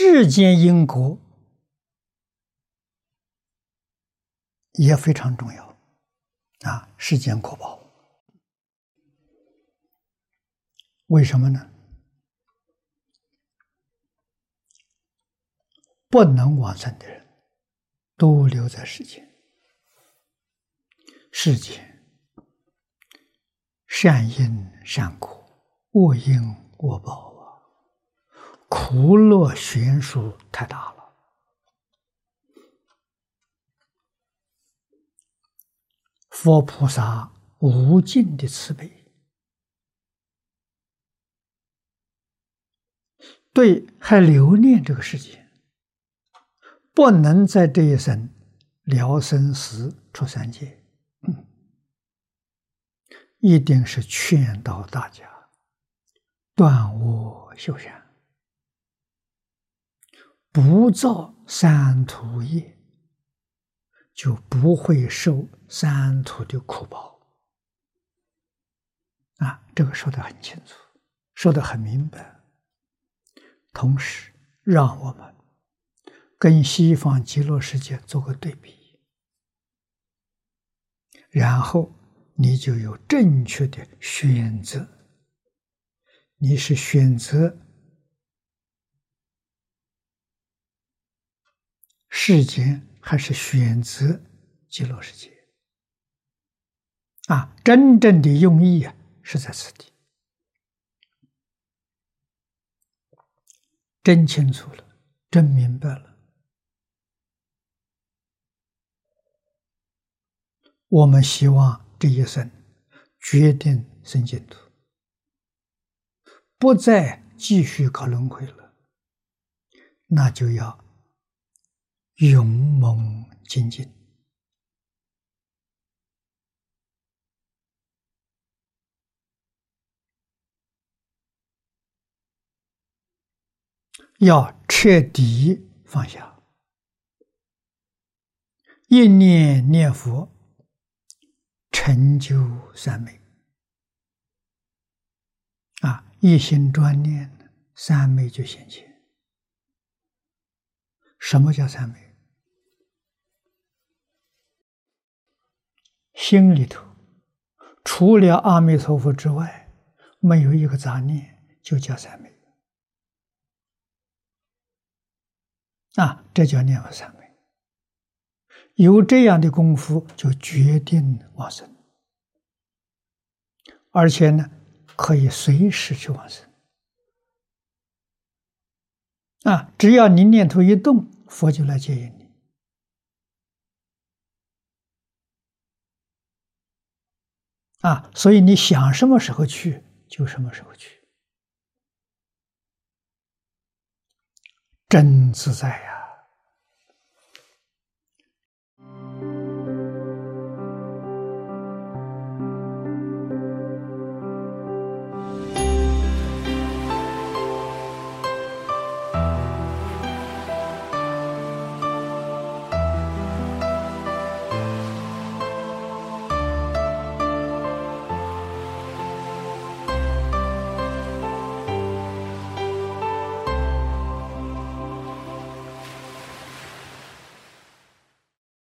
世间因果也非常重要啊，世间果报。为什么呢？不能往生的人都留在世间，世间善因善果，恶因恶报啊，苦乐悬殊太大了。佛菩萨无尽的慈悲，对还留恋这个世界，不能在这一生了生死出三界，一定是劝导大家断恶修善，不造三途业，就不会受三途的苦报。这个说得很清楚，说得很明白，同时让我们跟西方极乐世界做个对比，然后你就有正确的选择。你是选择世间，还是选择极乐世界？真正的用意是在此地，真清楚了，真明白了。我们希望这一生决定生净土，不再继续搞轮回了，那就要勇猛精进，要彻底放下，一念念佛，成就三昧。一心专念，三昧就显现。什么叫三昧？心里头除了阿弥陀佛之外，没有一个杂念，就叫三昧。这叫念佛三昧。有这样的功夫，就决定往生，而且呢，可以随时去往生。只要你念头一动，佛就来接引你。所以你想什么时候去，就什么时候去，真自在呀。